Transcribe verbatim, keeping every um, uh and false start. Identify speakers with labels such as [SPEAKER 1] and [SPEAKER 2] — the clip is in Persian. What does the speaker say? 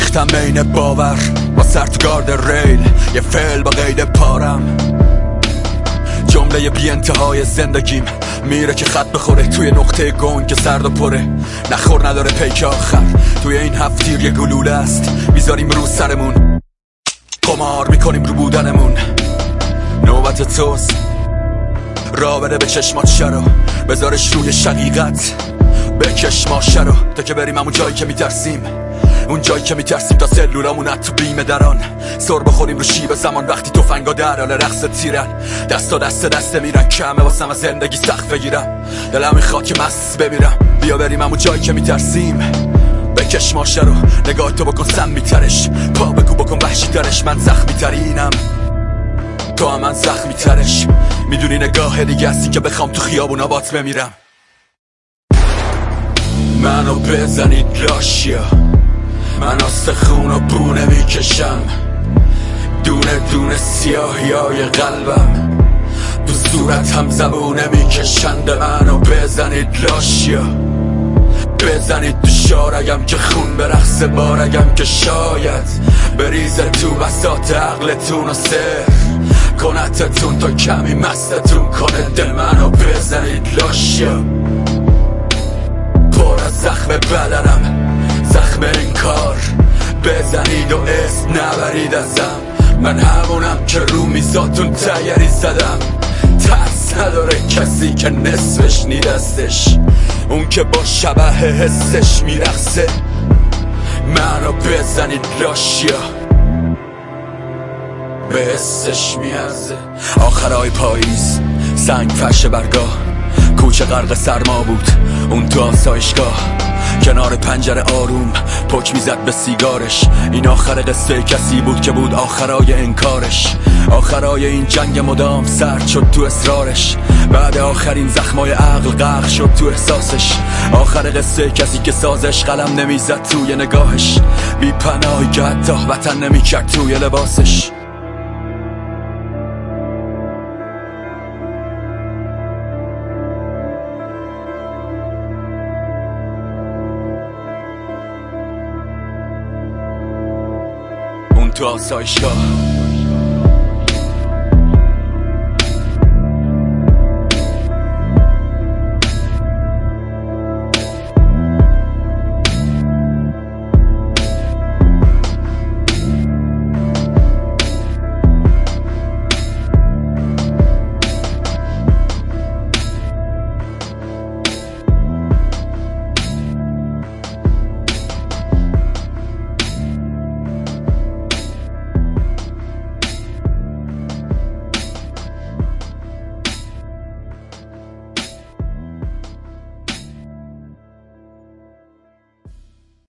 [SPEAKER 1] ریختم بین باور با سر تو گارد ریل، یه فعل با قید پارم، جمله بی انتهای زندگیم میره که خط بخوره توی نقطه گنگ که سرد و پره، نخور نداره پیک آخر. توی این هفتیر یه گلوله است میذاریم رو سرمون، قمار میکنیم رو بودنمون. نوبت توست، را بده به چشمات شرو، بذارش روی شقیقت، بکش ماشه رو تا که بریم همون جایی که میترسیم، اون جایی که میترسیم تا سلولامون تو بیم دران. سر بخوریم رو شیب زمان وقتی توفنگا در حال رقص تیرن، دستا دست دست میرن، کمه واسم از زندگی سخت بگیرم، دلم میخواد که مست بمیرم. بیا بریم همون جایی که میترسیم، بکش ماشه رو، نگاه تو بکن سم میترش، پا بگو بکن وحشی ترش. من زخمی ترینم، تو هم من زخمی ترش، میدونی نگاه دیگه هستی که بخوام تو خیابون آبات بمیرم. منو بزنید لاشیا، من استخون و بونه میکشم، دونه دونه سیاهیای قلبم تو صورت هم زبونه میکشند. منو بزنید لاشیا، بزنید تو شارگم که خون برقص بارگم، که شاید بریزه تو بساط عقلتون و سر کنتتون تا کمی مستتون کنه. دل منو بزنید لاشیا، پر از زخم بدنم، زخم این کار، بزنید و اسم نبرید ازم. من همونم که رو میزاتون تیری زدم، ترس نداره کسی که نصفش نی دستش، اون که با شبه حسش میرخصه. منو بزنید لاشیا، به حسش میارزه. آخرای پاییز سنگ فرش برگاه، کوچه غرق سرما بود اون تو آسایشگاه، کنار پنجره آروم پک میزد به سیگارش. این آخر قصه کسی بود که بود آخرای انکارش، آخرای این جنگ مدام سرد شد تو اصرارش، بعد آخرین زخمای عقل غرق شد تو احساسش. آخر قصه کسی که سازش قلم نمیزد توی نگاهش، بی پناهی که حتی وطن نمیکرد توی لباسش. تو آسایشگاه